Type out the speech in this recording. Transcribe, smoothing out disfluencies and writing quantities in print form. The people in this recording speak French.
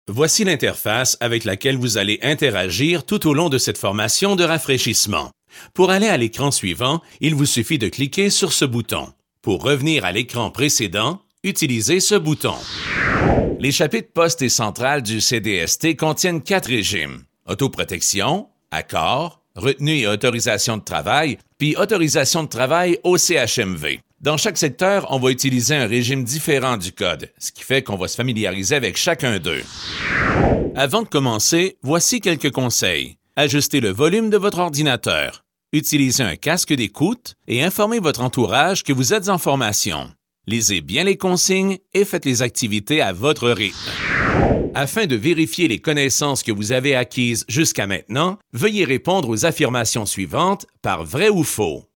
Voici l'interface avec laquelle vous allez interagir tout au long de cette formation de rafraîchissement. Pour aller à l'écran suivant, il vous suffit de cliquer sur ce bouton. Pour revenir à l'écran précédent, utilisez ce bouton. Les chapitres poste et centrale du CDST contiennent 4 régimes: autoprotection, accord, retenue et autorisation de travail, puis autorisation de travail au CHMV. Dans chaque secteur, on va utiliser un régime différent du code, ce qui fait qu'on va se familiariser avec chacun d'eux. Avant de commencer, voici quelques conseils. Ajustez le volume de votre ordinateur. Utilisez un casque d'écoute et informez votre entourage que vous êtes en formation. Lisez bien les consignes et faites les activités à votre rythme. Afin de vérifier les connaissances que vous avez acquises jusqu'à maintenant, veuillez répondre aux affirmations suivantes par vrai ou faux.